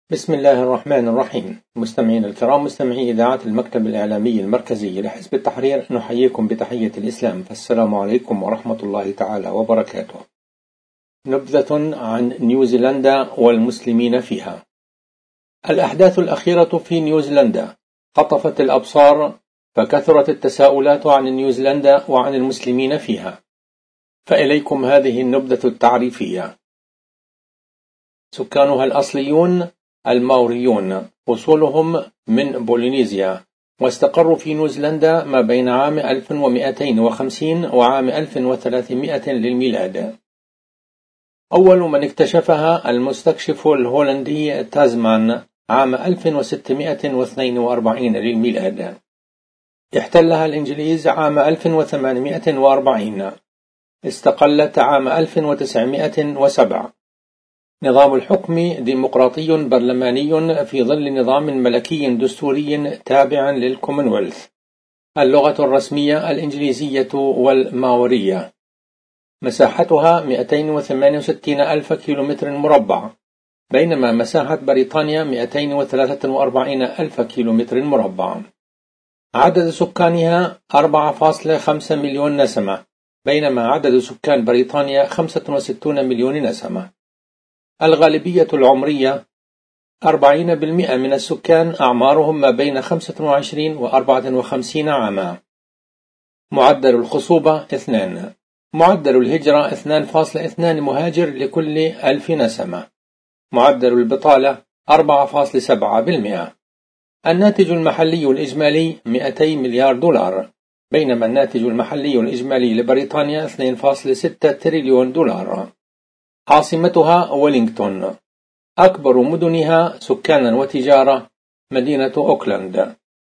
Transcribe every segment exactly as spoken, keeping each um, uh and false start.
بسم الله الرحمن الرحيم. مستمعين الكرام، مستمعي إذاعة المكتب الإعلامي المركزي لحزب التحرير، نحييكم بتحية الإسلام، فالسلام عليكم ورحمة الله تعالى وبركاته. نبذة عن نيوزيلندا والمسلمين فيها. الأحداث الأخيرة في نيوزيلندا خطفت الأبصار، فكثرت التساؤلات عن نيوزيلندا وعن المسلمين فيها، فإليكم هذه النبذة التعريفية. سكانها الأصليون الماوريون، أصولهم من بولينيزيا، واستقروا في نيوزيلندا ما بين عام ألف ومئتين وخمسين وعام ألف وثلاثمئة للميلاد. أول من اكتشفها المستكشف الهولندي تازمان عام ألف وستمئة واثنين وأربعين للميلاد. احتلها الإنجليز عام ألف وثمانمئة وأربعين. استقلت عام ألف وتسعمئة وسبعة. نظام الحكم ديمقراطي برلماني في ظل نظام ملكي دستوري تابع للكومنولث. اللغة الرسمية الإنجليزية والماورية. مساحتها مئتين وثمانية وستين ألف كيلومتر مربع، بينما مساحة بريطانيا مئتين وثلاثة وأربعين ألف كيلومتر مربع. عدد سكانها أربعة فاصلة خمسة مليون نسمة، بينما عدد سكان بريطانيا خمسة وستين مليون نسمة. الغالبية العمرية أربعين بالمئة من السكان أعمارهم ما بين خمسة وعشرين وأربعة وخمسين عاما. معدل الخصوبة اثنان. معدل الهجرة اثنين فاصلة اثنين مهاجر لكل ألف نسمة. معدل البطالة أربعة فاصلة سبعة بالمئة. الناتج المحلي الإجمالي مئتي مليار دولار، بينما الناتج المحلي الإجمالي لبريطانيا اثنين فاصلة ستة تريليون دولار. عاصمتها ويلينغتون. أكبر مدنها سكانا وتجارة مدينة أوكلاند.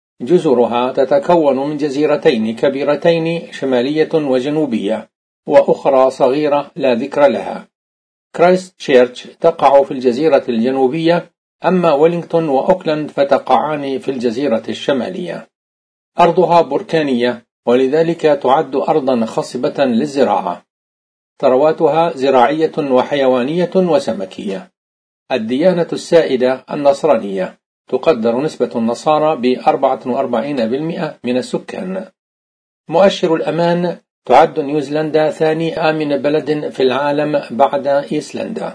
جزرها تتكون من جزيرتين كبيرتين شمالية وجنوبية، وأخرى صغيرة لا ذكر لها. كرايست تشيرش تقع في الجزيرة الجنوبية، أما ويلينغتون وأوكلاند فتقعان في الجزيرة الشمالية. أرضها بركانية، ولذلك تعد أرضا خصبة للزراعة. ثرواتها زراعية وحيوانية وسمكية. الديانة السائدة النصرانية، تقدر نسبة النصارى بأربعة وأربعين بالمئة من السكان. مؤشر الأمان، تعد نيوزيلندا ثاني آمن بلد في العالم بعد إيسلندا.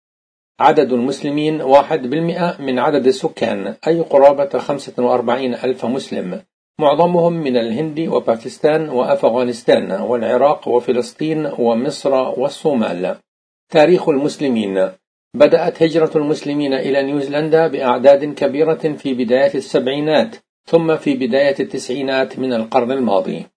عدد المسلمين واحد بالمئة من عدد السكان، أي قرابة خمسة وأربعين ألف مسلم، معظمهم من الهند وباكستان وأفغانستان والعراق وفلسطين ومصر والصومال. تاريخ المسلمين. بدأت هجرة المسلمين إلى نيوزيلندا بأعداد كبيرة في بداية السبعينات، ثم في بداية التسعينات من القرن الماضي.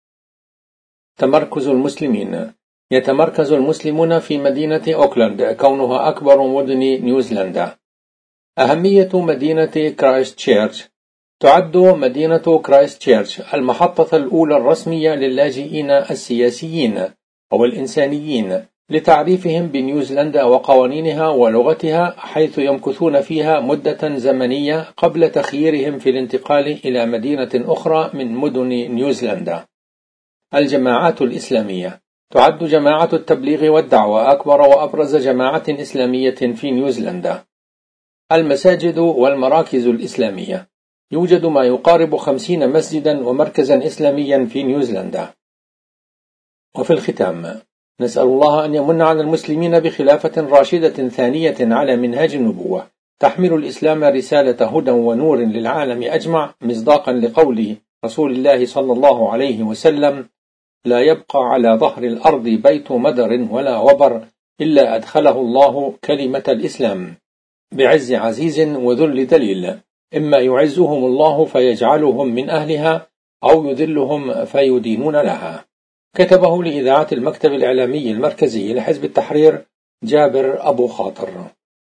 تمركز المسلمين. يتمركز المسلمون في مدينة أوكلاند، كونها أكبر مدن نيوزيلندا. أهمية مدينة كرايست تشيرش. تعد مدينة كرايست تشيرش المحطة الأولى الرسمية للاجئين السياسيين أو الإنسانيين لتعريفهم بنيوزيلندا وقوانينها ولغتها، حيث يمكثون فيها مدة زمنية قبل تخييرهم في الانتقال إلى مدينة أخرى من مدن نيوزيلندا. الجماعات الإسلامية. تعد جماعة التبليغ والدعوة أكبر وأبرز جماعة إسلامية في نيوزيلندا. المساجد والمراكز الإسلامية. يوجد ما يقارب خمسين مسجدا ومركزا إسلاميا في نيوزيلندا. وفي الختام، نسأل الله أن يمن على المسلمين بخلافة راشدة ثانية على منهاج النبوة، تحمل الإسلام رسالة هدى ونور للعالم أجمع، مصداقا لقول رسول الله صلى الله عليه وسلم: لا يبقى على ظهر الأرض بيت مدر ولا وبر إلا أدخله الله كلمة الإسلام، بعز عزيز وذل ذليل، إما يعزهم الله فيجعلهم من أهلها، أو يذلهم فيدينون لها. كتبه لإذاعة المكتب الإعلامي المركزي لحزب التحرير جابر أبو خاطر.